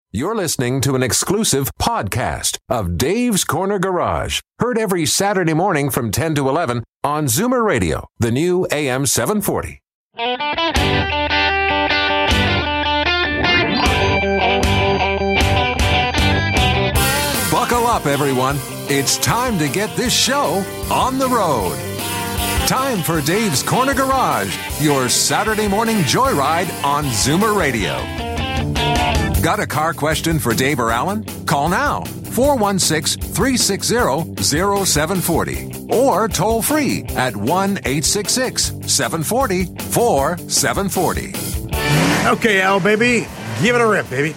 You're listening to an exclusive podcast of Dave's Corner Garage. Heard every Saturday morning from 10 to 11 on Zoomer Radio, the new AM 740. Buckle up, everyone. It's time to get this show on the road. Time for Dave's Corner Garage, your Saturday morning joyride on Zoomer Radio. Got a car question for Dave or Alan? Call now, 416-360-0740. Or toll free at 1-866-740-4740. Okay, Al, baby. Give it a rip, baby.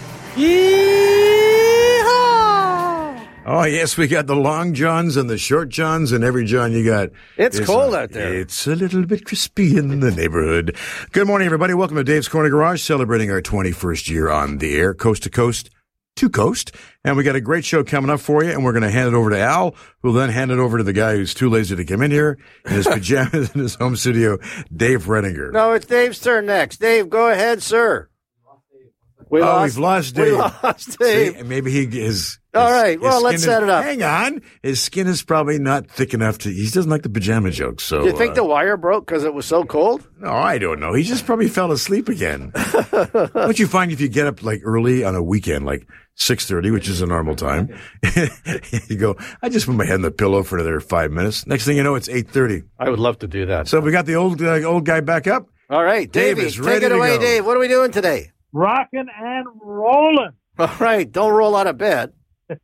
Yeehaw! Oh, yes, we got the long johns and the short johns and every john you got. It's cold out there. It's a little bit crispy in the neighborhood. Good morning, everybody. Welcome to Dave's Corner Garage, celebrating our 21st year on the air, coast to coast to coast. And we got a great show coming up for you, and we're going to hand it over to Al, who'll then hand it over to the guy who's too lazy to come in here in his pajamas in his home studio, Dave Redinger. No, it's Dave's turn next. Dave, go ahead, sir. We've lost Dave. We lost Dave. See, maybe he is. All right, well, let's set it up. Hang on. His skin is probably not thick enough to. He doesn't like the pajama jokes. So, Do you think the wire broke because it was so cold? No, I don't know. He just probably fell asleep again. Don't you find if you get up like early on a weekend, like 6:30, which is a normal time, you go, I just put my head in the pillow for another 5 minutes. Next thing you know, it's 8:30. I would love to do that. So we got the old guy back up. All right, Dave Davey, is ready take it to away, go. Dave. What are we doing today? Rocking and rolling. All right, don't roll out of bed.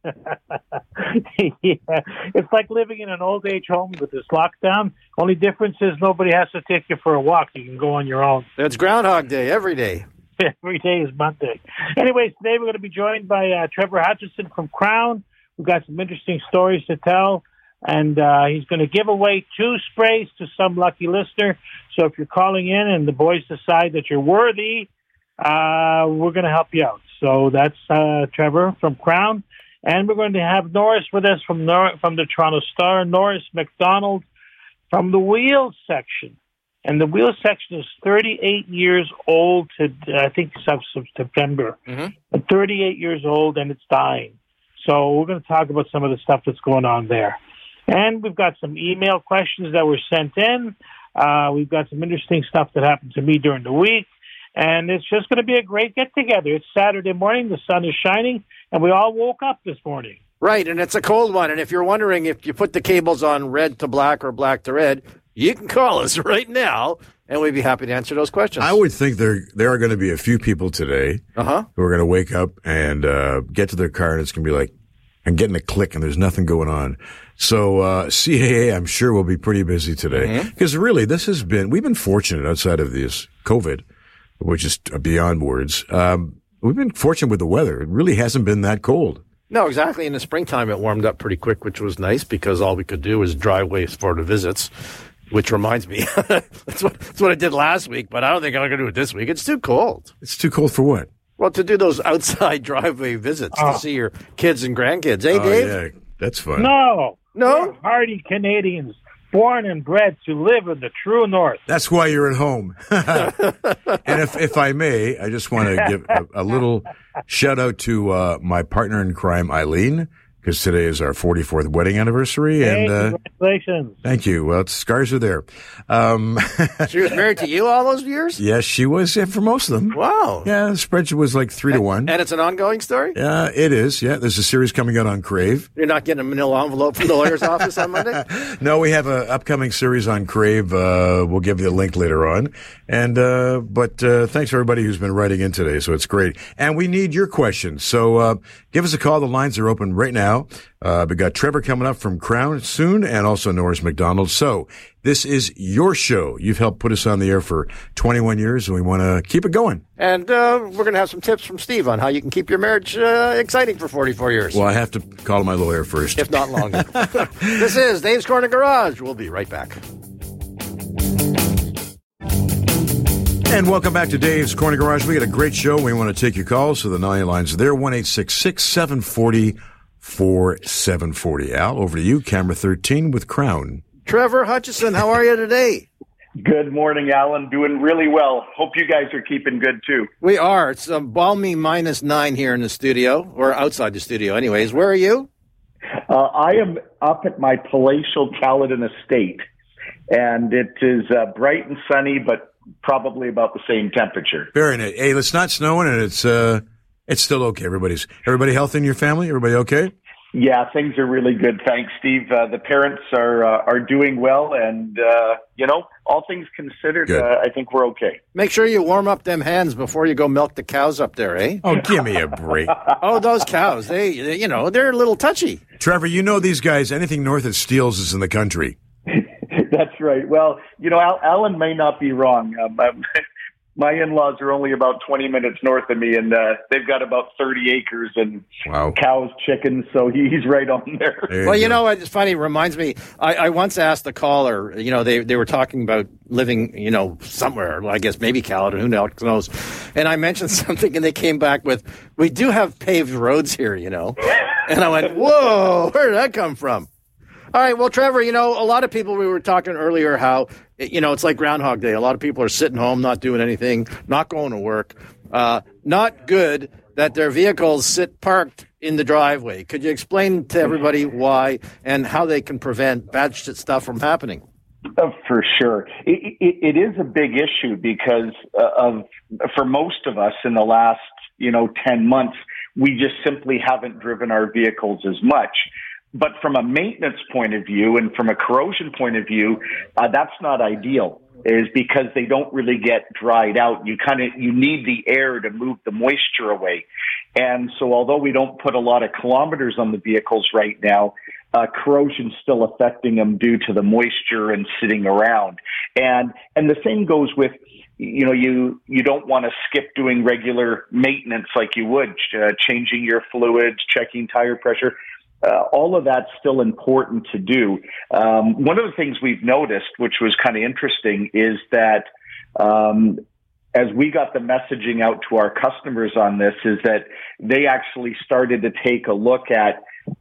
Yeah, it's like living in an old age home with this lockdown. Only difference is nobody has to take you for a walk. You can go on your own. It's Groundhog Day every day. Every day is Monday. Anyways, today we're going to be joined by Trevor Hutchison from Crown. We've got some interesting stories to tell, and he's going to give away 2 sprays to some lucky listener. So if you're calling in and the boys decide that you're worthy, we're going to help you out. So that's Trevor from Crown. And we're going to have Norris with us from the Toronto Star, Norris McDonald from the Wheels section. And the Wheels section is 38 years old to, I think, September. Mm-hmm. 38 years old, and it's dying. So we're going to talk about some of the stuff that's going on there. And we've got some email questions that were sent in. We've got some interesting stuff that happened to me during the week. And it's just going to be a great get-together. It's Saturday morning. The sun is shining, and we all woke up this morning. Right, and it's a cold one. And if you're wondering if you put the cables on red to black or black to red, you can call us right now, and we'd be happy to answer those questions. I would think there are going to be a few people today who are going to wake up and get to their car, and it's going to be like, I'm getting a click, and there's nothing going on. So CAA, I'm sure, will be pretty busy today. Because really, we've been fortunate outside of this COVID, which is beyond words. We've been fortunate with the weather. It really hasn't been that cold. No, exactly. In the springtime, it warmed up pretty quick, which was nice because all we could do was drive ways for the visits, which reminds me, that's what I did last week, but I don't think I'm going to do it this week. It's too cold. It's too cold for what? Well, to do those outside driveway visits to see your kids and grandkids. Hey, Dave? Yeah, that's fun. No. No? We're hardy Canadians, born and bred to live in the true North. That's why you're at home. And if I may, I just want to give a little shout out to my partner in crime, Eileen, because today is our 44th wedding anniversary. Hey, and congratulations. Thank you. Well, scars are there. She was married to you all those years? Yes, she was for most of them. Wow. Yeah, the spreadsheet was like 3-1. And it's an ongoing story? Yeah, it is. Yeah, there's a series coming out on Crave. You're not getting a manila envelope from the lawyer's office on Monday? No, we have an upcoming series on Crave. We'll give you a link later on. And but thanks for everybody who's been writing in today. So it's great. And we need your questions. So give us a call. The lines are open right now. We got Trevor coming up from Crown soon, and also Norris McDonald. So this is your show. You've helped put us on the air for 21 years, and we want to keep it going. And we're going to have some tips from Steve on how you can keep your marriage exciting for 44 years. Well, I have to call my lawyer first. If not longer. This is Dave's Corner Garage. We'll be right back. And welcome back to Dave's Corner Garage. We got a great show. We want to take your calls, so the 9 lines are there, 1-866-740-4740. Al, over to you, camera 13 with Crown. Trevor Hutchison, how are you today? Good morning, Alan. Doing really well. Hope you guys are keeping good, too. We are. It's balmy -9 here in the studio, or outside the studio anyways. Where are you? I am up at my palatial Caledon estate, and it is bright and sunny, but probably about the same temperature. Very nice. Hey, it's not snowing, and it's still okay. Everybody healthy in your family? Everybody okay? Yeah, things are really good. Thanks, Steve. The parents are doing well, and all things considered, I think we're okay. Make sure you warm up them hands before you go milk the cows up there, eh? Oh, give me a break. Oh, those cows, they're a little touchy. Trevor, you know these guys, anything north of Steeles is in the country. That's right. Well, Alan may not be wrong. My in-laws are only about 20 minutes north of me, and they've got about 30 acres and cows, chickens, so he's right on there. Well, it's funny. It reminds me, I once asked a caller, they were talking about living, somewhere, I guess maybe Caledon, who knows. And I mentioned something, and they came back with, we do have paved roads here, And I went, whoa, where did that come from? All right, well, Trevor, a lot of people, we were talking earlier how, it's like Groundhog Day. A lot of people are sitting home, not doing anything, not going to work. Not good that their vehicles sit parked in the driveway. Could you explain to everybody why and how they can prevent bad stuff from happening? For sure. It is a big issue because for most of us in the last, 10 months, we just simply haven't driven our vehicles as much. But from a maintenance point of view and from a corrosion point of view, that's not ideal, is because they don't really get dried out. You need the air to move the moisture away. And so although we don't put a lot of kilometers on the vehicles right now, corrosion's still affecting them due to the moisture and sitting around. And the same goes with, you don't want to skip doing regular maintenance like you would, changing your fluids, checking tire pressure. All of that's still important to do. One of the things we've noticed, which was kind of interesting, is that as we got the messaging out to our customers on this, is that they actually started to take a look at,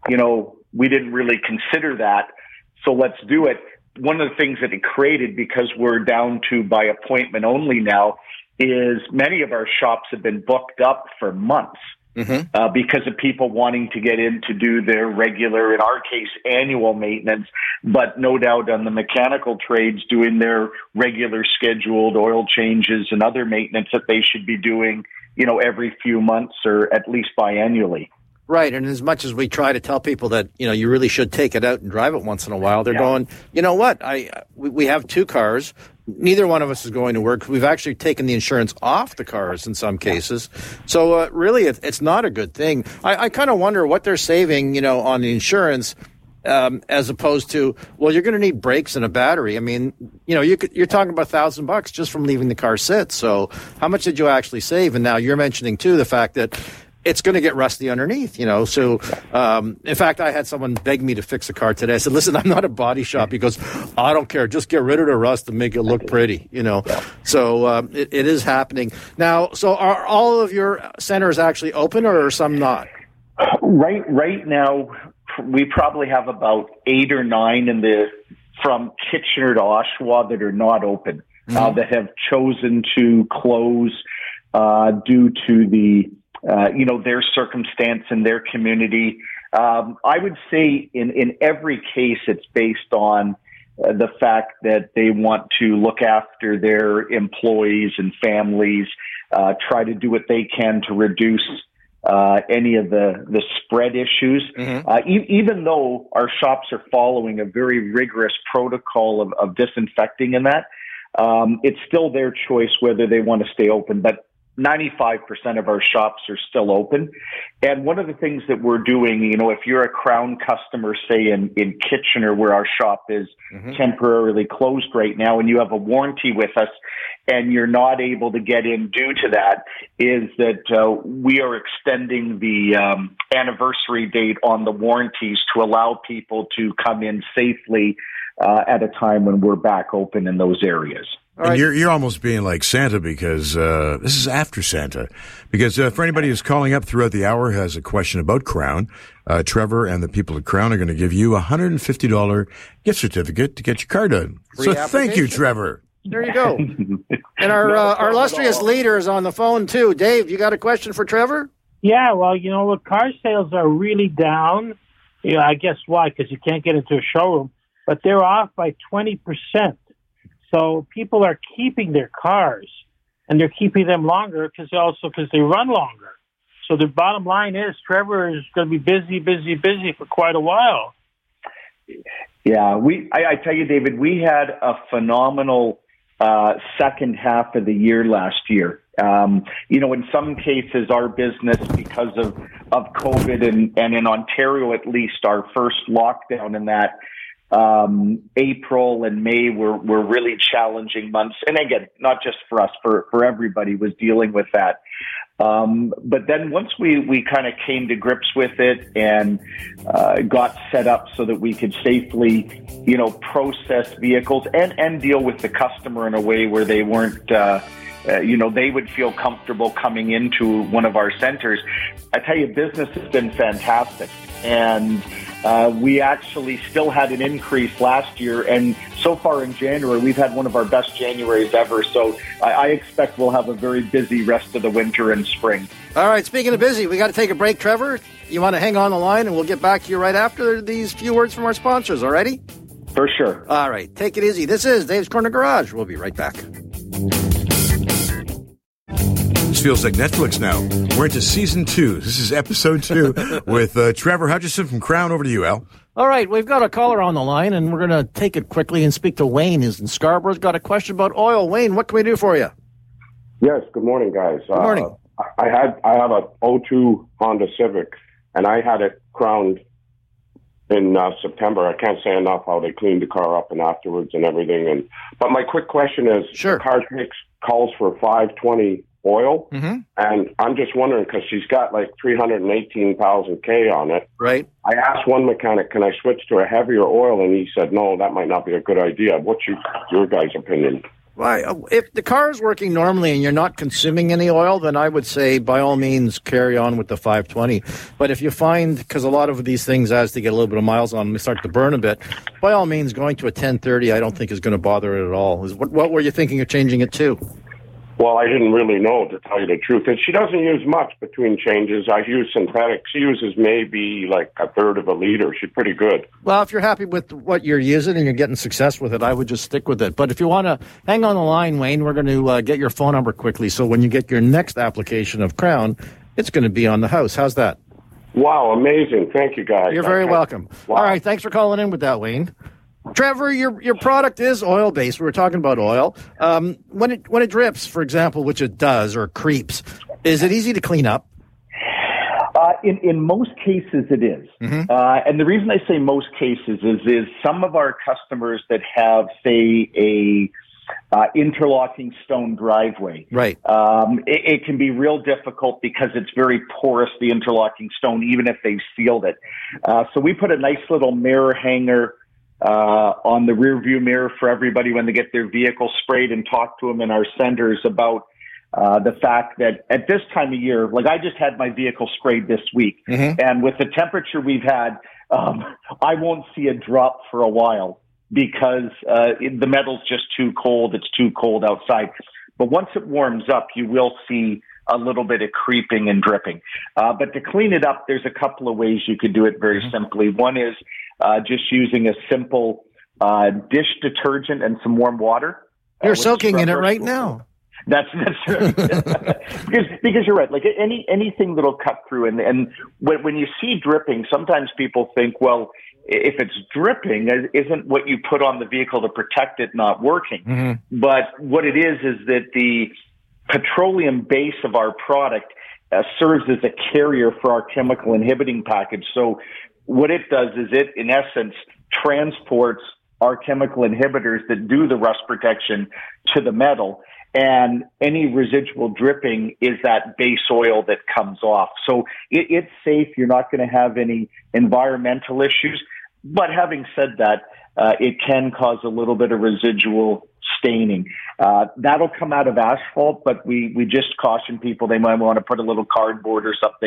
we didn't really consider that, so let's do it. One of the things that it created, because we're down to by appointment only now, is many of our shops have been booked up for months. Mm-hmm. Because of people wanting to get in to do their regular, in our case, annual maintenance, but no doubt on the mechanical trades doing their regular scheduled oil changes and other maintenance that they should be doing, every few months or at least biannually. Right, and as much as we try to tell people that, you really should take it out and drive it once in a while, they're going, you know what, we have two cars. Neither one of us is going to work. We've actually taken the insurance off the cars in some cases. So really, it's not a good thing. I kind of wonder what they're saving, on the insurance as opposed to, well, you're going to need brakes and a battery. I mean, you're talking about $1,000 just from leaving the car sit. So how much did you actually save? And now you're mentioning, too, the fact that it's going to get rusty underneath, So, in fact, I had someone beg me to fix a car today. I said, listen, I'm not a body shop. He goes, I don't care. Just get rid of the rust and make it look pretty, So it is happening. Now, so are all of your centers actually open or are some not? Right now, we probably have about 8 or 9 from Kitchener to Oshawa that are not open, that have chosen to close due to the their circumstance in their community. I would say in every case, it's based on the fact that they want to look after their employees and families, try to do what they can to reduce any of the spread issues. Mm-hmm. Even though our shops are following a very rigorous protocol of disinfecting and that, it's still their choice whether they want to stay open. But 95% of our shops are still open. And one of the things that we're doing, if you're a Crown customer, say in Kitchener, where our shop is temporarily closed right now, and you have a warranty with us and you're not able to get in due to that, is that we are extending the anniversary date on the warranties to allow people to come in safely at a time when we're back open in those areas. And right. You're almost being like Santa because this is after Santa. Because for anybody who's calling up throughout the hour who has a question about Crown, Trevor and the people at Crown are going to give you a $150 gift certificate to get your car done. So thank you, Trevor. There you go. And our illustrious leader is on the phone, too. Dave, you got a question for Trevor? Yeah, well, the car sales are really down. I guess why? Because you can't get into a showroom. But they're off by 20%. So people are keeping their cars, and they're keeping them longer because they run longer. So the bottom line is Trevor is going to be busy for quite a while. Yeah, I tell you, David, we had a phenomenal second half of the year last year. In some cases, our business, because of COVID and in Ontario at least, our first lockdown in that April and May were really challenging months. And again, not just for us, for everybody was dealing with that. But then once we kind of came to grips with it and got set up so that we could safely, process vehicles and deal with the customer in a way where they weren't, they would feel comfortable coming into one of our centers. I tell you, business has been fantastic. And we actually still had an increase last year. And so far in January, we've had one of our best Januaries ever. So I expect we'll have a very busy rest of the winter and spring. All right. Speaking of busy, we got to take a break, Trevor. You want to hang on the line, and we'll get back to you right after these few words from our sponsors. All righty? For sure. All right. Take it easy. This is Dave's Corner Garage. We'll be right back. This feels like Netflix now. We're into season 2. This is episode 2 with Trevor Hutchison from Crown. Over to you, Al. All right, we've got a caller on the line, and we're going to take it quickly and speak to Wayne, who's in Scarborough. He's got a question about oil. Wayne, what can we do for you? Yes, good morning, guys. Good morning. I have a 02 Honda Civic, and I had it crowned in September. I can't say enough how they cleaned the car up and afterwards and everything. But my quick question is, sure. The car calls for 520 oil, and I'm just wondering, because she's got like 318,000 K on it. Right. I asked one mechanic, can I switch to a heavier oil? And he said, no, that might not be a good idea. What's your guys' opinion? Right. If the car is working normally and you're not consuming any oil, then I would say by all means carry on with the 520. But if you find, because a lot of these things, as they get a little bit of miles on them, they start to burn a bit, by all means going to a 1030 I don't think is going to bother it at all. What were you thinking of changing it to? Well, I didn't really know, to tell you the truth. And she doesn't use much between changes. I use synthetic. She uses maybe like a third of a liter. She's pretty good. Well, if you're happy with what you're using and you're getting success with it, I would just stick with it. But if you want to hang on the line, Wayne, we're going to get your phone number quickly. So when you get your next application of Crown, it's going to be on the house. How's that? Wow, amazing. Thank you, guys. You're very welcome. Wow. All right, thanks for calling in with that, Wayne. Trevor, your product is oil-based. We were talking about oil. When it drips, for example, which it does, or creeps, is it easy to clean up? In most cases, it is. And the reason I say most cases is some of our customers that have, say, a interlocking stone driveway. Right. It can be real difficult because it's very porous, the interlocking stone, even if they've sealed it. So we put a nice little mirror hanger on the rear view mirror for everybody when they get their vehicle sprayed, and talk to them in our centers about the fact that at this time of year, like I just had my vehicle sprayed this week, and with the temperature we've had, I won't see a drop for a while because the metal's just too cold. It's too cold outside. But once it warms up, you will see a little bit of creeping and dripping. But to clean it up, there's a couple of ways you could do it very simply. One is just using a simple dish detergent and some warm water. You're soaking in it right now. That's because you're right. Like anything that'll cut through, and when you see dripping, sometimes people think, well, if it's dripping, isn't what you put on the vehicle to protect it not working? But what it is that the petroleum base of our product serves as a carrier for our chemical inhibiting package. So what it does is it, in essence, transports our chemical inhibitors that do the rust protection to the metal, and any residual dripping is that base oil that comes off. So it's safe. You're not going to have any environmental issues. But having said that, it can cause a little bit of residual staining. That'll come out of asphalt, but we just caution people they might want to put a little cardboard or something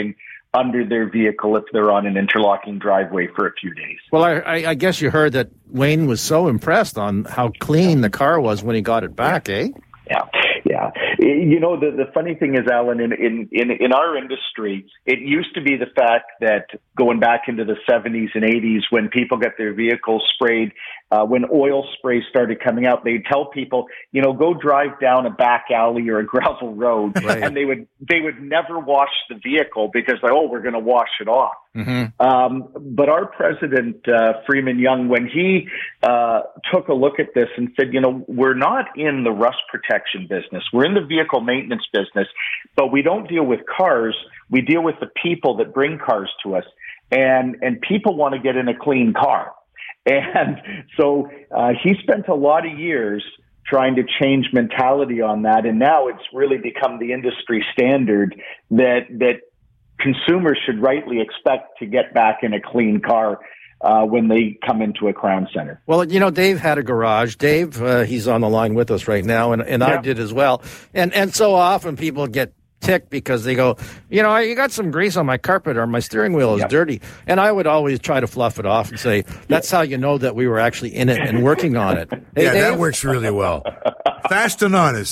under their vehicle if they're on an interlocking driveway for a few days. Well, I guess you heard that Wayne was so impressed on how clean the car was when he got it back, eh? Yeah. You know, the funny thing is, Alan, in our industry, it used to be the fact that going back into the 70s and 80s, when people get their vehicles sprayed, when oil sprays started coming out, they'd tell people, you know, go drive down a back alley or a gravel road, right. And they would never wash the vehicle because we're going to wash it off. Mm-hmm. But our president, Freeman Young, when he took a look at this and said, you know, we're not in the rust protection business. We're in the vehicle maintenance business, but we don't deal with cars. We deal with the people that bring cars to us. And people want to get in a clean car. And so he spent a lot of years trying to change mentality on that. And now it's really become the industry standard that consumers should rightly expect to get back in a clean car when they come into a Crown Center. Well, you know, Dave had a garage. Dave, he's on the line with us right now, and I did as well. And so often people get ticked because they go, you know, you got some grease on my carpet or my steering wheel is dirty. And I would always try to fluff it off and say, that's how you know that we were actually in it and working on it. Hey, yeah, Dave? That works really well. Fast and honest.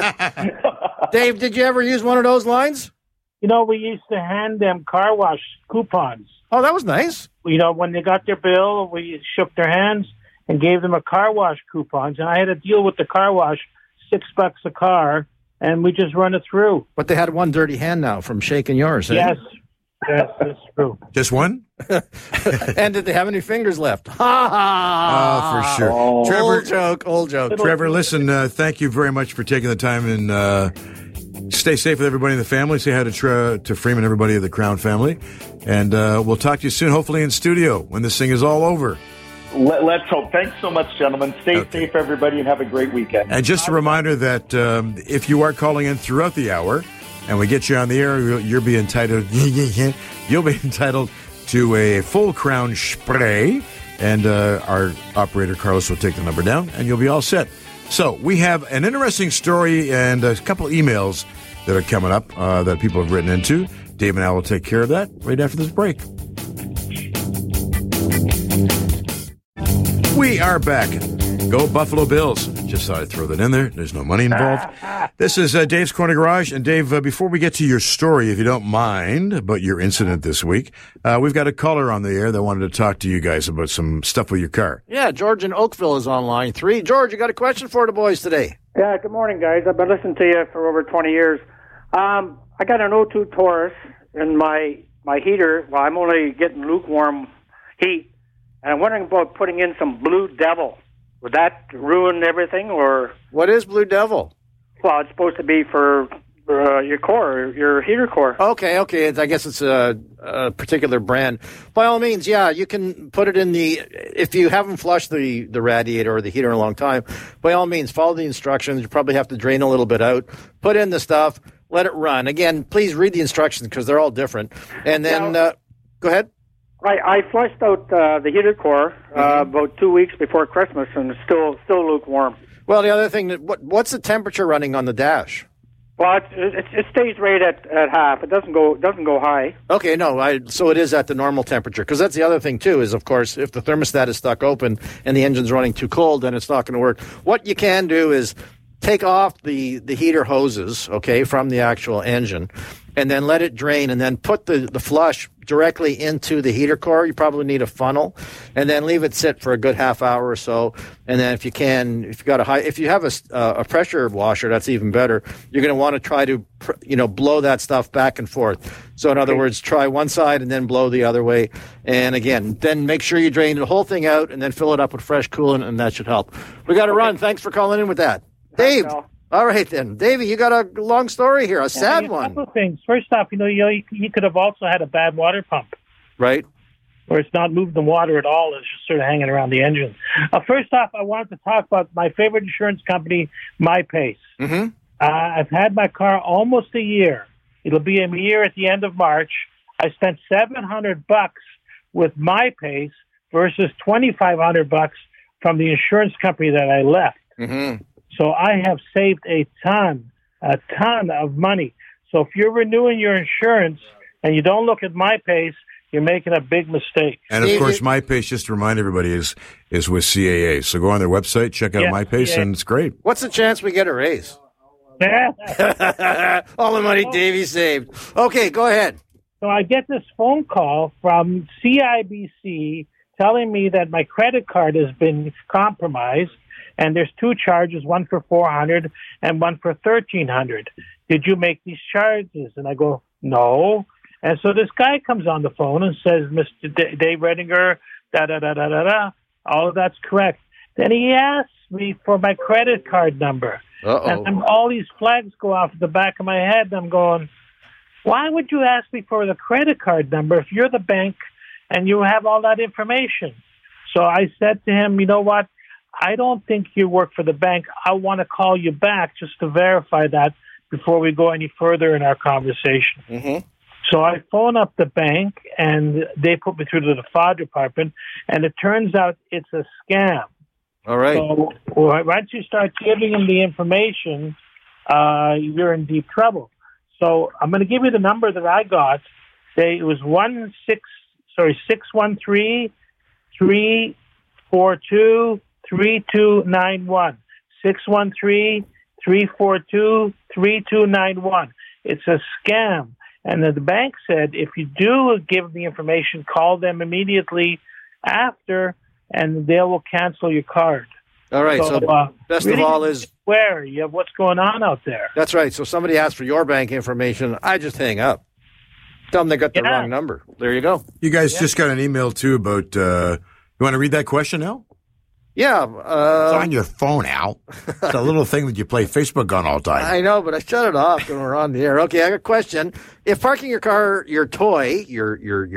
Dave, did you ever use one of those lines? You know, we used to hand them car wash coupons. Oh, that was nice. You know, when they got their bill, we shook their hands and gave them a car wash coupons. And I had a deal with the car wash, $6 a car, and we just run it through. But they had one dirty hand now from shaking yours, eh? Yes, that's true. Just one? And did they have any fingers left? Ha Oh, ha! for sure. Oh. Trevor, Old joke. Trevor, listen, thank you very much for taking the time and stay safe with everybody in the family. Say hi to Freeman, everybody of the Crown family. And we'll talk to you soon, hopefully in studio when this thing is all over. Let's hope. Thanks so much, gentlemen. Stay safe, everybody, and have a great weekend. And just a reminder that if you are calling in throughout the hour and we get you on the air, you'll be entitled to a full Crown spray. And our operator, Carlos, will take the number down, and you'll be all set. So we have an interesting story and a couple emails that are coming up that people have written into. Dave and I will take care of that right after this break. We are back. Go Buffalo Bills. Just thought I'd throw that in there. There's no money involved. This is Dave's Corner Garage. And Dave, before we get to your story, if you don't mind, about your incident this week, we've got a caller on the air that wanted to talk to you guys about some stuff with your car. Yeah, George in Oakville is on line 3. George, you got a question for the boys today? Yeah, good morning, guys. I've been listening to you for over 20 years. I got an 02 Taurus in my heater. Well, I'm only getting lukewarm heat. And I'm wondering about putting in some Blue Devil. Would that ruin everything, or? What is Blue Devil? Well, it's supposed to be for your core, your heater core. Okay. I guess it's a particular brand. By all means, yeah, you can put it in if you haven't flushed the radiator or the heater in a long time, by all means, follow the instructions. You probably have to drain a little bit out, put in the stuff, let it run. Again, please read the instructions because they're all different. And then, go ahead. I flushed out the heater core about 2 weeks before Christmas, and it's still lukewarm. Well, the other thing, what's the temperature running on the dash? Well, it stays right at half. It doesn't go high. Okay, no, so it is at the normal temperature, because that's the other thing too. Is of course if the thermostat is stuck open and the engine's running too cold, then it's not going to work. What you can do is take off the heater hoses, okay, from the actual engine, and then let it drain, and then put the flush directly into the heater core. You probably need a funnel, and then leave it sit for a good half hour or so. And then if you have a pressure washer, that's even better. You're going to want to try to blow that stuff back and forth. So in other words, try one side and then blow the other way. And again, then make sure you drain the whole thing out and then fill it up with fresh coolant, and that should help. We got to run. Thanks for calling in with that, Dave. All right, then. Davey, you got a long story here, a sad one. A couple of things. First off, you could have also had a bad water pump. Right. Where it's not moving the water at all. It's just sort of hanging around the engine. First off, I wanted to talk about my favorite insurance company, MyPace. Mm-hmm. I've had my car almost a year. It'll be a year at the end of March. I spent $700 with MyPace versus $2,500 from the insurance company that I left. Mm-hmm. So I have saved a ton of money. So if you're renewing your insurance, and you don't look at MyPace, you're making a big mistake. And of course, MyPace, just to rimind everybody, is with CAA. So go on their website, check out MyPace, and it's great. What's the chance we get a raise? All the money Davey saved. Okay, go ahead. So I get this phone call from CIBC telling me that my credit card has been compromised, and there's 2 charges, one for $400 and one for $1,300. Did you make these charges? And I go, no. And so this guy comes on the phone and says, Mr. Dave Redinger, da-da-da-da-da-da. All of that's correct. Then he asks me for my credit card number. Uh-oh. And all these flags go off the back of my head, and I'm going, why would you ask me for the credit card number if you're the bank and you have all that information? So I said to him, you know what? I don't think you work for the bank. I want to call you back just to verify that before we go any further in our conversation. Mm-hmm. So I phone up the bank, and they put me through to the fraud department, and it turns out it's a scam. All right. So once you start giving them the information, you're in deep trouble. So I'm going to give you the number that I got. It was 613-342-3291. 613-342-3291. It's a scam. And the bank said, if you do give the information, call them immediately after, and they will cancel your card. All right. So best really of all is where you have what's going on out there. That's right. So somebody asks for your bank information, I just hang up. Tell them they got the wrong number. There you go. You guys just got an email, too, about... you want to read that question, Al? Yeah. It's on your phone, Al. It's a little thing that you play Facebook on all the time. I know, but I shut it off when we're on the air. Okay, I got a question. If parking your car, your toy, your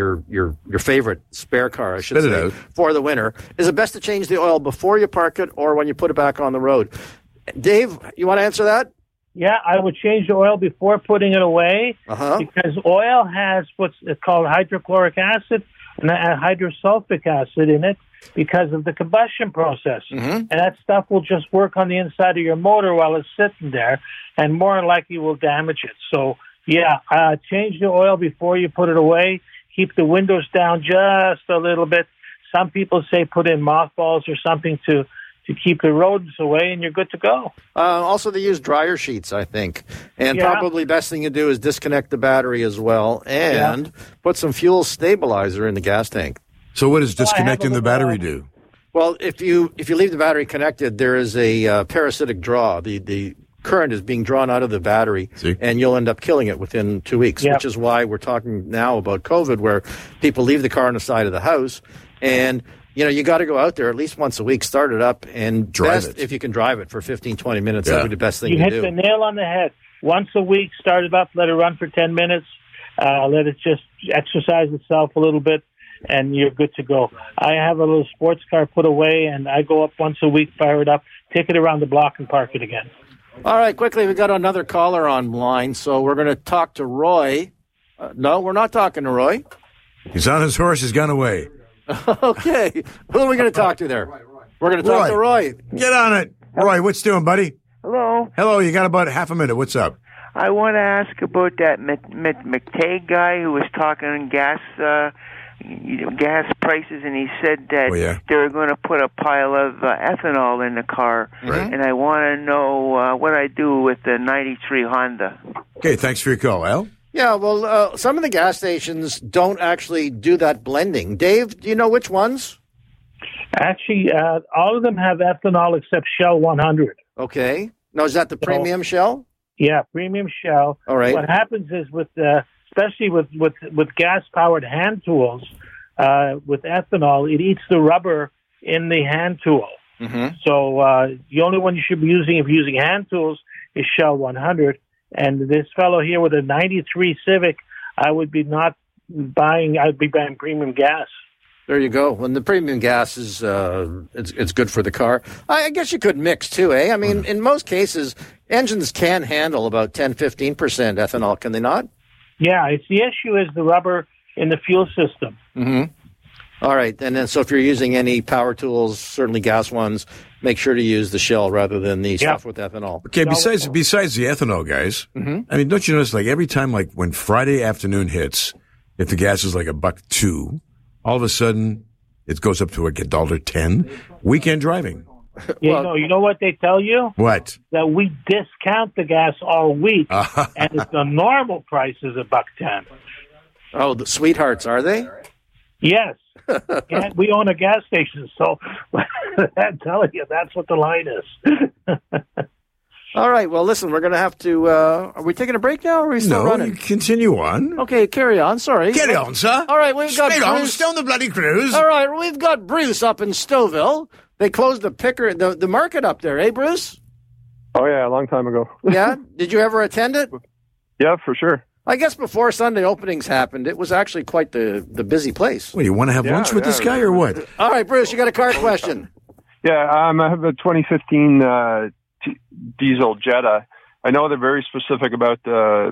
favorite spare car, I should say, for the winter, is it best to change the oil before you park it or when you put it back on the road? Dave, you want to answer that? Yeah, I would change the oil before putting it away because oil has what's called hydrochloric acid and hydrosulfuric acid in it because of the combustion process. Mm-hmm. And that stuff will just work on the inside of your motor while it's sitting there, and more than likely will damage it. So, yeah, change the oil before you put it away. Keep the windows down just a little bit. Some people say put in mothballs or something to keep the rodents away, and you're good to go. Also, they use dryer sheets, I think. And probably best thing to do is disconnect the battery as well and put some fuel stabilizer in the gas tank. So what does disconnecting the battery do? Well, if you leave the battery connected, there is a parasitic draw. The current is being drawn out of the battery, and you'll end up killing it within 2 weeks, which is why we're talking now about COVID, where people leave the car on the side of the house, and you got to go out there at least once a week, start it up, and drive it. If you can drive it for 15, 20 minutes, that would be the best thing to do. You hit the nail on the head. Once a week, start it up, let it run for 10 minutes, let it just exercise itself a little bit, and you're good to go. I have a little sports car put away, and I go up once a week, fire it up, take it around the block, and park it again. All right, quickly, we got another caller online, so we're going to talk to Roy. No, we're not talking to Roy. He's on his horse. He's gone away. Okay. Who are we going to talk to there? We're going to talk to Roy. Get on it. Roy, what's doing, buddy? Hello. Hello, you got about half a minute. What's up? I want to ask about that McTagg guy who was talking gas prices, and he said that they were going to put a pile of ethanol in the car. Right. And I want to know what I do with the 93 Honda. Okay, thanks for your call, Al. Yeah, well, some of the gas stations don't actually do that blending. Dave, do you know which ones? Actually, all of them have ethanol except Shell 100. Okay. Now, is that the premium Shell? Yeah, premium Shell. All right. What happens is especially with gas-powered hand tools, with ethanol, it eats the rubber in the hand tool. Mm-hmm. So the only one you should be using if you're using hand tools is Shell 100. And this fellow here with a 93 Civic, I would be buying premium gas. There you go. When the premium gas is, it's good for the car. I guess you could mix too, eh? I mean, in most cases, engines can handle about 10-15% ethanol, can they not? Yeah, it's the issue is the rubber in the fuel system. Mm-hmm. All right. And then, so if you're using any power tools, certainly gas ones, make sure to use the Shell rather than the stuff with ethanol. Okay, besides the ethanol, guys, I mean, don't you notice, like, every time, like, when Friday afternoon hits, if the gas is like $1.02, all of a sudden it goes up to like $1.10. Weekend driving. You know what they tell you? What? That we discount the gas all week, and the normal price is $1.10. Oh, the sweethearts, are they? Yes. We own a gas station, so I'm telling you, that's what the line is. All right. Well, listen, we're going to have to. Are we taking a break now, or are we still running? No, you continue on. Okay, carry on. Sorry. Carry on, sir. All right, we've got Straight on, Bruce. stay on the bloody cruise. All right, we've got Bruce up in Stouffville. They closed the market up there, eh, Bruce? Oh, yeah, a long time ago. Yeah? Did you ever attend it? Yeah, for sure. I guess before Sunday openings happened, it was actually quite the busy place. Wait, you want to have lunch with this guy or what? All right, Bruce, you got a car question. Yeah, I have a 2015 diesel Jetta. I know they're very specific about the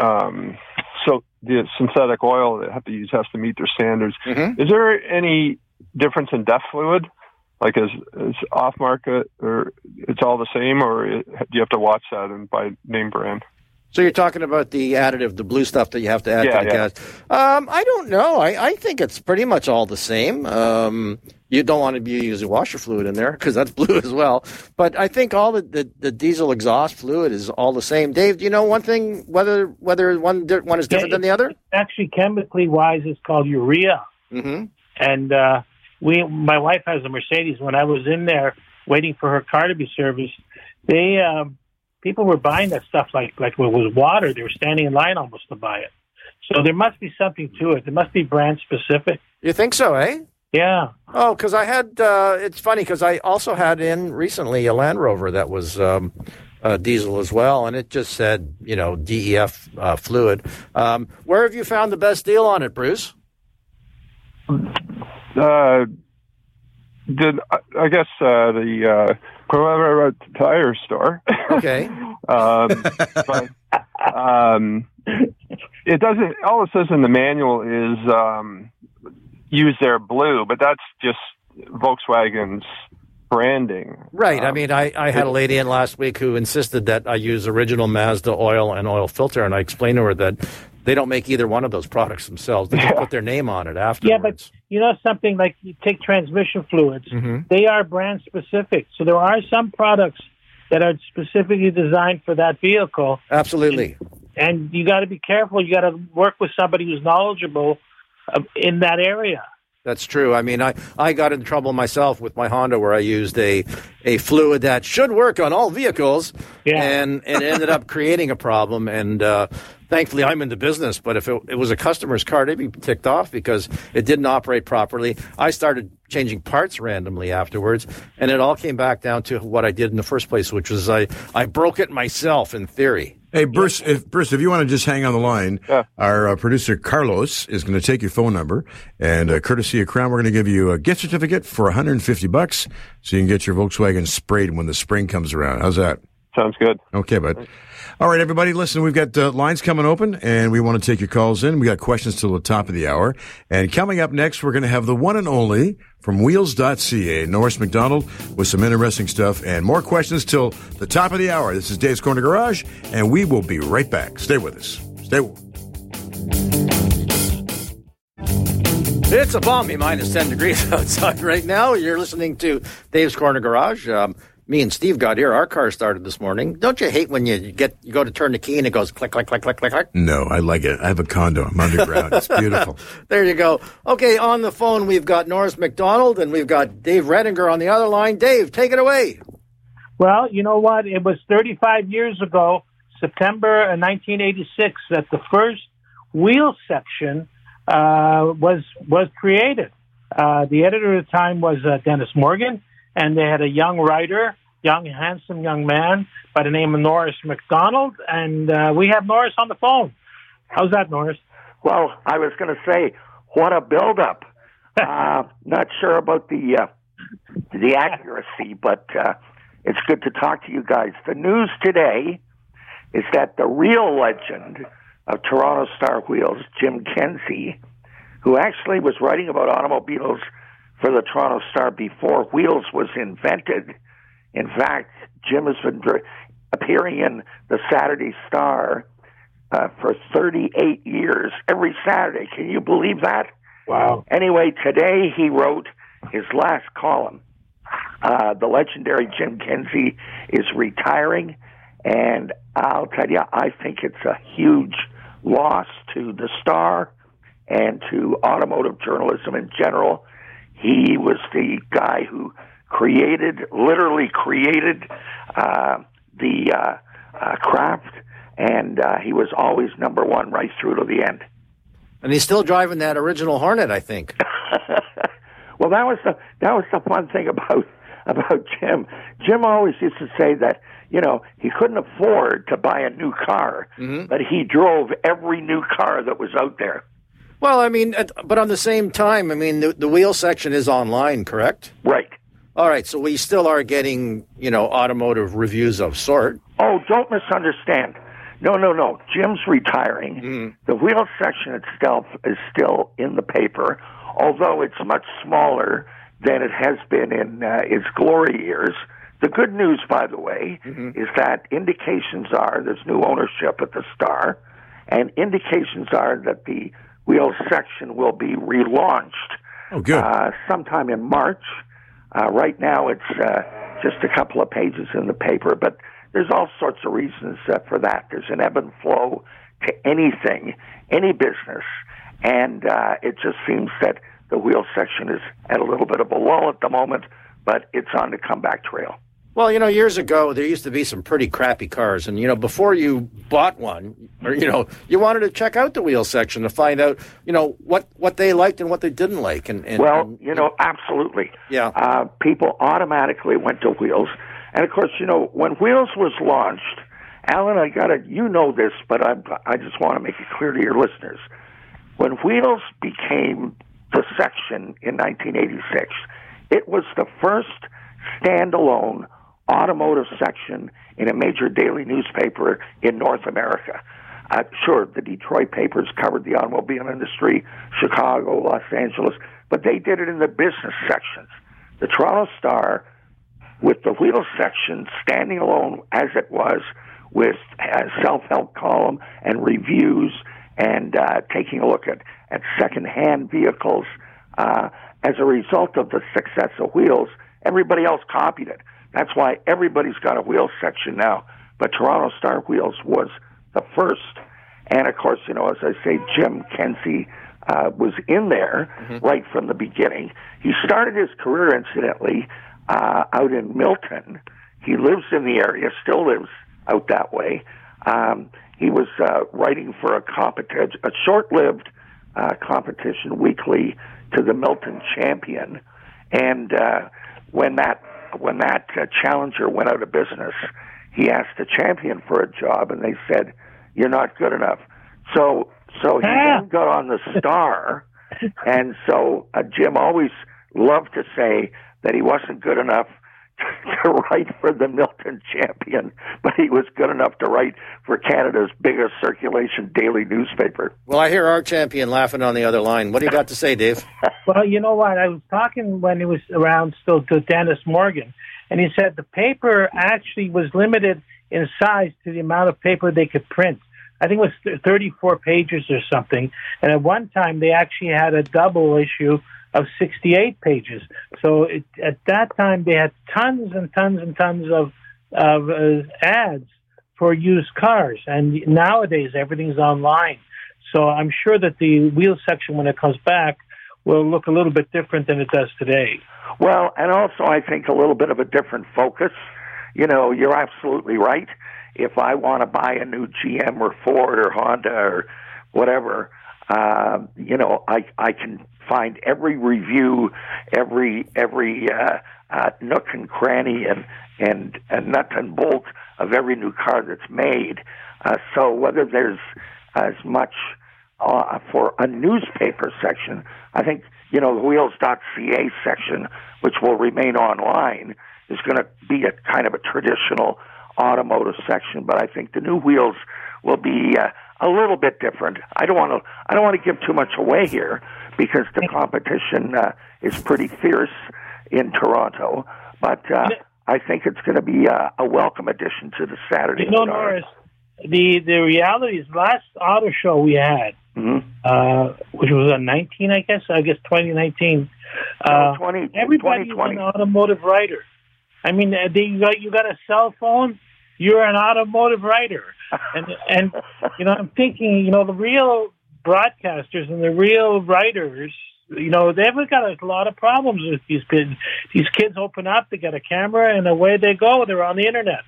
synthetic oil they have to use has to meet their standards. Mm-hmm. Is there any difference in DEF fluid? Like, is off market, or it's all the same, or do you have to watch that and buy name brand? So you're talking about the additive, the blue stuff that you have to add to the gas. I don't know. I think it's pretty much all the same. You don't want to be using washer fluid in there because that's blue as well. But I think all the diesel exhaust fluid is all the same. Dave, do you know one thing, whether one is different than the other? Actually, chemically wise, it's called urea. Mm-hmm. And my wife has a Mercedes. When I was in there waiting for her car to be serviced, people were buying that stuff like it was water. They were standing in line almost to buy it. So there must be something to it. There must be brand specific. You think so, eh? Yeah. Oh, because I had, it's funny because I also had in recently a Land Rover that was diesel as well, and it just said, DEF fluid. Where have you found the best deal on it, Bruce? I guess the tire store. Okay. But it doesn't. All it says in the manual is use their blue, but that's just Volkswagen's branding. Right. I mean, I had a lady in last week who insisted that I use original Mazda oil and oil filter, and I explained to her that they don't make either one of those products themselves. They just put their name on it afterwards. Yeah, but something like you take transmission fluids, they are brand specific. So there are some products that are specifically designed for that vehicle. Absolutely. And you got to be careful. You got to work with somebody who's knowledgeable in that area. That's true. I mean, I got in trouble myself with my Honda where I used a fluid that should work on all vehicles, and it ended up creating a problem. And thankfully, I'm in the business. But if it was a customer's car, they'd be ticked off because it didn't operate properly. I started changing parts randomly afterwards, and it all came back down to what I did in the first place, which was I broke it myself in theory. Hey, Bruce, if you want to just hang on the line, our producer Carlos is going to take your phone number, and courtesy of Crown, we're going to give you a gift certificate for $150 so you can get your Volkswagen sprayed when the spring comes around. How's that? Sounds good. Okay, bud. All right, everybody, listen, we've got lines coming open, and we want to take your calls in. We got questions till the top of the hour. And coming up next, we're going to have the one and only from Wheels.ca, Norris McDonald, with some interesting stuff and more questions till the top of the hour. This is Dave's Corner Garage, and we will be right back. Stay with us. It's a balmy minus 10 degrees outside right now. You're listening to Dave's Corner Garage. Me and Steve got here. Our car started this morning. Don't you hate when you go to turn the key and it goes click, click, click, click, click, click? No, I like it. I have a condo. I'm underground. It's beautiful. There you go. Okay, on the phone, we've got Norris McDonald and we've got Dave Redinger on the other line. Dave, take it away. Well, you know what? It was 35 years ago, September 1986, that the first wheel section was created. The editor at the time was Dennis Morgan, and they had a young writer, handsome young man by the name of Norris McDonald, and we have Norris on the phone. How's that, Norris? Well, I was going to say, what a build-up. Not sure about the accuracy, but it's good to talk to you guys. The news today is that the real legend of Toronto Star Wheels, Jim Kenzie, who actually was writing about automobiles for the Toronto Star before wheels was invented, In fact, Jim has been appearing in the Saturday Star for 38 years, every Saturday. Can you believe that? Wow. Anyway, today he wrote his last column. The legendary Jim Kensey is retiring, and I'll tell you, I think it's a huge loss to the Star and to automotive journalism in general. He was the guy who literally created the craft, and he was always number one right through to the end. And he's still driving that original Hornet, I think. Well, that was the fun thing about Jim. Jim always used to say that, you know, he couldn't afford to buy a new car, but he drove every new car that was out there. Well, I mean, but on the same time, I mean, the wheel section is online, correct? Right. All right, so we still are getting, you know, automotive reviews of sort. Oh, don't misunderstand. No. Jim's retiring. The wheel section itself is still in the paper, although it's much smaller than it has been in its glory years. The good news, by the way, is that indications are there's new ownership at the Star, and indications are that the wheel section will be relaunched sometime in March. Right now it's just a couple of pages in the paper, but there's all sorts of reasons for that. There's an ebb and flow to anything, any business, and it just seems that the wheel section is at a little bit of a lull at the moment, but it's on the comeback trail. Well, you know, years ago, there used to be some pretty crappy cars. And, you know, before you bought one, or, you know, you wanted to check out the wheel section to find out, you know, what they liked and what they didn't like. Absolutely. Yeah. People automatically went to Wheels. And, of course, you know, when Wheels was launched, Alan, you know this, but I just want to make it clear to your listeners. When Wheels became the section in 1986, it was the first standalone automotive section in a major daily newspaper in North America. Sure, the Detroit papers covered the automobile industry, Chicago, Los Angeles, but they did it in the business sections. The Toronto Star, with the wheel section standing alone as it was, with a self-help column and reviews and taking a look at second-hand vehicles, as a result of the success of Wheels, everybody else copied it. That's why everybody's got a wheel section now. But Toronto Star Wheels was the first. And, of course, you know, as I say, Jim Kensey was in there right from the beginning. He started his career, incidentally, out in Milton. He lives in the area, still lives out that way. He was writing for a short-lived competition weekly to the Milton Champion. And when that challenger went out of business, he asked the Champion for a job, and they said, "You're not good enough." So he then got on the Star, and so Jim always loved to say that he wasn't good enough to write for the Milton Champion, but he was good enough to write for Canada's biggest circulation daily newspaper. Well, I hear our Champion laughing on the other line. What do you got to say, Dave? Well, you know what? I was talking when he was around still to Dennis Morgan, and he said the paper actually was limited in size to the amount of paper they could print. I think it was 34 pages or something, and at one time they actually had a double issue of 68 pages. So at that time, they had tons and tons and tons of ads for used cars. And nowadays, everything's online. So I'm sure that the wheel section, when it comes back, will look a little bit different than it does today. Well, and also I think a little bit of a different focus. You know, you're absolutely right. If I want to buy a new GM or Ford or Honda or whatever, you know, I can find every review, every nook and cranny and nut and bolt of every new car that's made. So whether there's as much for a newspaper section, I think, you know, the Wheels.ca section, which will remain online, is going to be a kind of a traditional automotive section. But I think the new Wheels will be a little bit different. I don't want to give too much away here because the competition is pretty fierce in Toronto. But I think it's going to be a welcome addition to the Saturday. You know, Norris, the reality is last auto show we had, which was on 19, I guess 2019. Everybody was an automotive writer. I mean, you got a cell phone, you're an automotive writer. And I'm thinking, the real broadcasters and the real writers, they've got a lot of problems with these kids. These kids open up, they get a camera, and away they go. They're on the internet.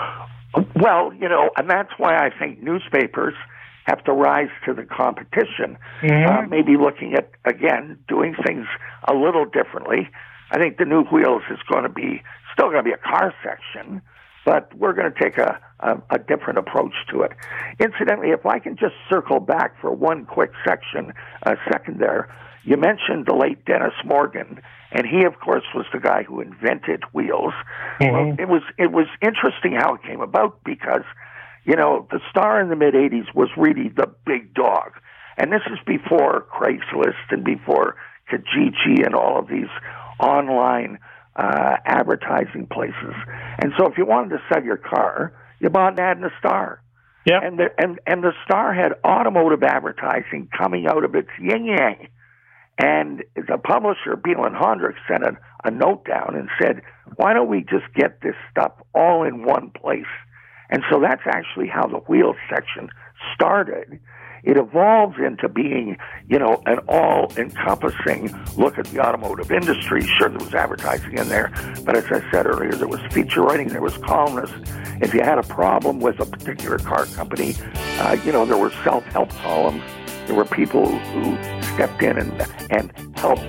Well, and that's why I think newspapers have to rise to the competition. Maybe looking at, again, doing things a little differently. I think the new Wheels is still going to be a car section, but we're going to take a different approach to it. Incidentally, if I can just circle back for one quick second there, you mentioned the late Dennis Morgan, and he, of course, was the guy who invented Wheels. Well, it was interesting how it came about because, the Star in the mid-'80s was really the big dog. And this is before Craigslist and before Kijiji and all of these online advertising places. And so if you wanted to sell your car, you bought an ad in the Star. Yeah. And the Star had automotive advertising coming out of its yin-yang. And the publisher, Beadle and Hondrich, sent a note down and said, why don't we just get this stuff all in one place? And so that's actually how the Wheels section started. It evolves into being, an all-encompassing look at the automotive industry. Sure, there was advertising in there, but as I said earlier, there was feature writing, there was columnists. If you had a problem with a particular car company, there were self-help columns. There were people who stepped in and helped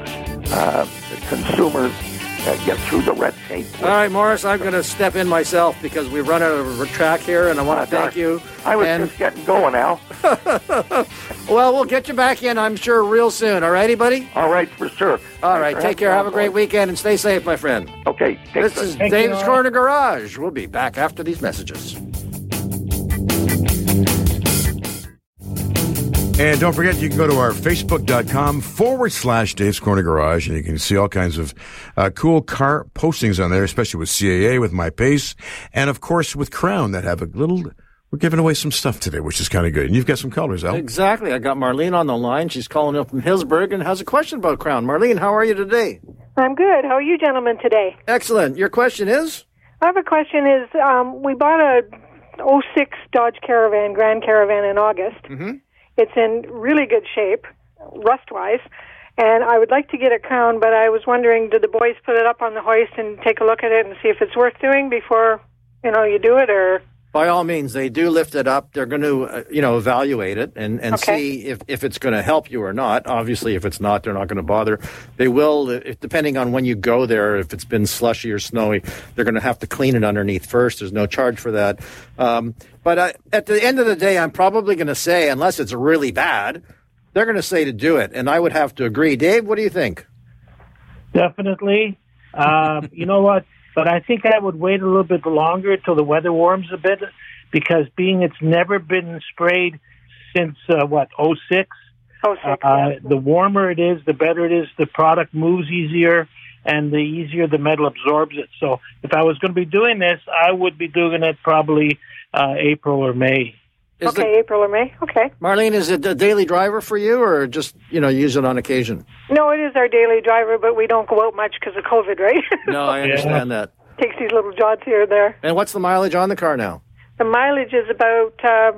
consumers get through the red tape. All right, Morris, I'm going to step in myself because we've run out of track here, and I want to thank you. I was just getting going, Al. Well, we'll get you back in, I'm sure, real soon. All righty, buddy? All right, for sure. All right, take care. Have a great weekend, and stay safe, my friend. Okay. This is Dave's Corner Garage. We'll be back after these messages. And don't forget, you can go to our Facebook.com/Dave's Corner Garage, and you can see all kinds of cool car postings on there, especially with CAA, with My Pace, and of course with Crown that have we're giving away some stuff today, which is kind of good. And you've got some callers, Al. Exactly. I got Marlene on the line. She's calling up from Hillsburg and has a question about Crown. Marlene, how are you today? I'm good. How are you gentlemen today? Excellent. Your question is? I have a question is, we bought a 06 Dodge Caravan, Grand Caravan in August. Mm-hmm. It's in really good shape, rust-wise, and I would like to get it crowned, but I was wondering, did the boys put it up on the hoist and take a look at it and see if it's worth doing before, you do it, or... By all means, they do lift it up. They're going to, evaluate it and see if it's going to help you or not. Obviously, if it's not, they're not going to bother. They will, depending on when you go there, if it's been slushy or snowy, they're going to have to clean it underneath first. There's no charge for that. But at the end of the day, I'm probably going to say, unless it's really bad, they're going to say to do it. And I would have to agree. Dave, what do you think? Definitely. You know what? But I think I would wait a little bit longer till the weather warms a bit, because it's never been sprayed since, 06? 06, yeah. The warmer it is, the better it is. The product moves easier, and the easier the metal absorbs it. So if I was going to be doing this, I would be doing it probably April or May. April or May. Okay. Marlene, is it a daily driver for you, or just, use it on occasion? No, it is our daily driver, but we don't go out much because of COVID, right? No, I understand that. Takes these little jobs here or there. And what's the mileage on the car now? The mileage is about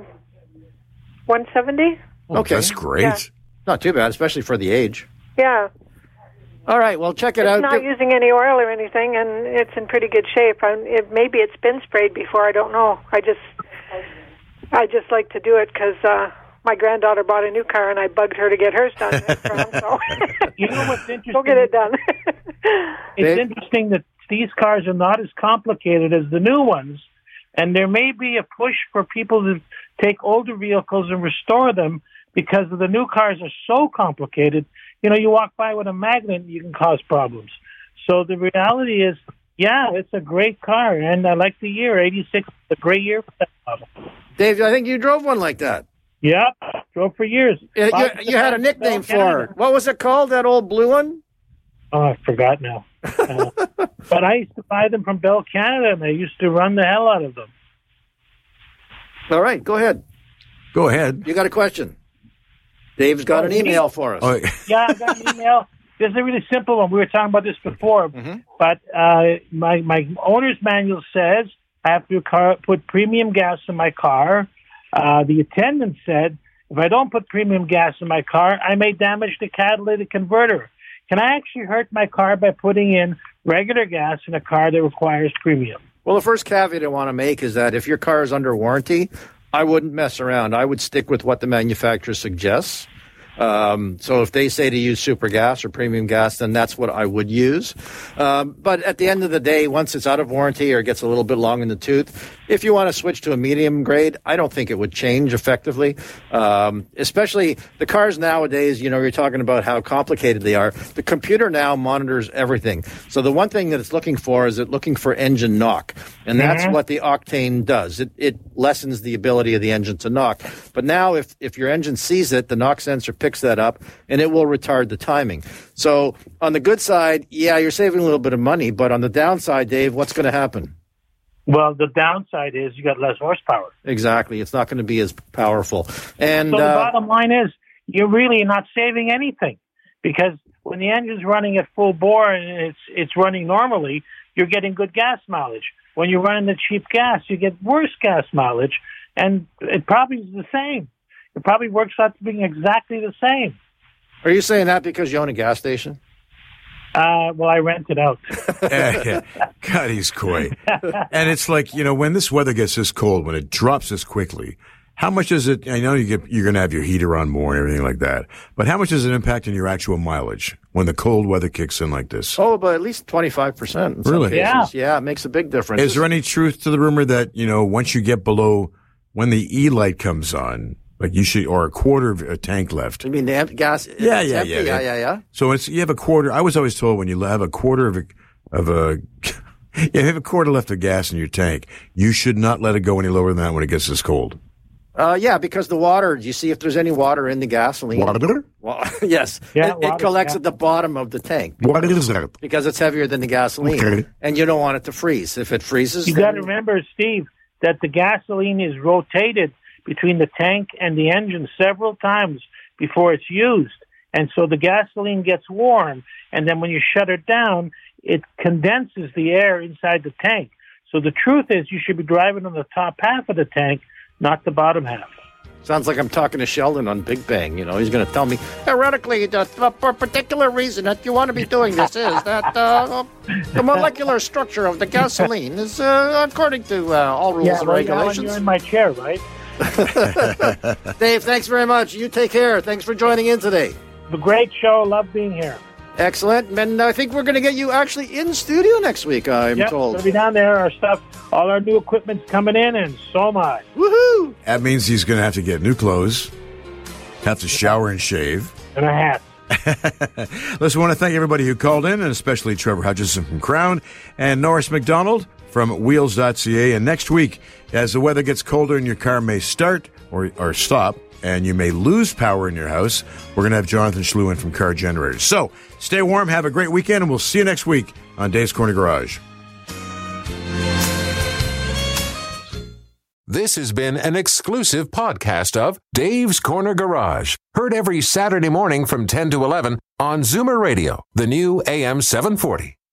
170. Okay. That's great. Yeah. Not too bad, especially for the age. Yeah. All right, well, check it out. It's not using any oil or anything, and it's in pretty good shape. Maybe it's been sprayed before, I don't know. I just like to do it because my granddaughter bought a new car, and I bugged her to get hers done. So. You know what's interesting? Go get it done. It's interesting that these cars are not as complicated as the new ones, and there may be a push for people to take older vehicles and restore them because the new cars are so complicated. You walk by with a magnet, you can cause problems. So the reality is, yeah, it's a great car, and I like the year. 86 is a great year for that model. Dave, I think you drove one like that. Yeah, drove for years. You had a nickname for it. What was it called, that old blue one? Oh, I forgot now. But I used to buy them from Bell Canada, and I used to run the hell out of them. All right, go ahead. Go ahead. You got a question? Dave's got an email for us. Oh. Yeah, I got an email. This is a really simple one. We were talking about this before, but my owner's manual says I have to put premium gas in my car. The attendant said if I don't put premium gas in my car, I may damage the catalytic converter. Can I actually hurt my car by putting in regular gas in a car that requires premium? Well, the first caveat I want to make is that if your car is under warranty, I wouldn't mess around. I would stick with what the manufacturer suggests. So if they say to use super gas or premium gas, then that's what I would use. But at the end of the day, once it's out of warranty or gets a little bit long in the tooth, if you want to switch to a medium grade, I don't think it would change effectively. Especially the cars nowadays, you're talking about how complicated they are. The computer now monitors everything. So the one thing that it's looking for is looking for engine knock. And that's what the Octane does. It lessens the ability of the engine to knock. But now if your engine sees it, the knock sensor picks that up and it will retard the timing. So on the good side, yeah, you're saving a little bit of money. But on the downside, Dave, what's going to happen? Well, the downside is you got less horsepower. Exactly. It's not going to be as powerful. And so the bottom line is you're really not saving anything because when the engine's running at full bore and it's running normally, you're getting good gas mileage. When you're running the cheap gas, you get worse gas mileage, and it probably is the same. It probably works out to being exactly the same. Are you saying that because you own a gas station? Well, I rent it out. God, he's coy. And it's like, when this weather gets this cold, when it drops this quickly, how much is it? I know you're going to have your heater on more and everything like that, but how much does it impact on your actual mileage when the cold weather kicks in like this? Oh, but at least 25%. Really? Yeah, it makes a big difference. Is there any truth to the rumor that, once you get below, when the E-light comes on, like you should, or a quarter of a tank left. You mean the empty gas? Yeah. So you have a quarter. I was always told when you have a quarter of a you have a quarter left of gas in your tank, you should not let it go any lower than that when it gets this cold. Yeah, because the water, you see if there's any water in the gasoline. Water? Well, yes. Yeah, it collects at the bottom of the tank. What is that? Because it's heavier than the gasoline. Okay. And you don't want it to freeze. If it freezes, you got to remember, Steve, that the gasoline is rotated between the tank and the engine several times before it's used. And so the gasoline gets warm, and then when you shut it down, it condenses the air inside the tank. So the truth is you should be driving on the top half of the tank, not the bottom half. Sounds like I'm talking to Sheldon on Big Bang. He's going to tell me, theoretically, for a particular reason that you want to be doing this is that the molecular structure of the gasoline is according to all rules and regulations. You're in my chair, right? Dave, thanks very much. You take care. Thanks for joining in today. A great show. Love being here. Excellent. And I think we're going to get you actually in studio next week, I'm told. Going to be down there. Our stuff, all our new equipment's coming in, and so am I. Woohoo! That means he's going to have to get new clothes, have to shower and shave. And a hat. Listen, I want to thank everybody who called in, and especially Trevor Hutchison from Crown and Norris McDonald from Wheels.ca. And next week, as the weather gets colder and your car may start or stop, and you may lose power in your house, we're going to have Jonathan Schlew in from Car Generators. So stay warm, have a great weekend, and we'll see you next week on Dave's Corner Garage. This has been an exclusive podcast of Dave's Corner Garage. Heard every Saturday morning from 10 to 11 on Zoomer Radio, the new AM 740.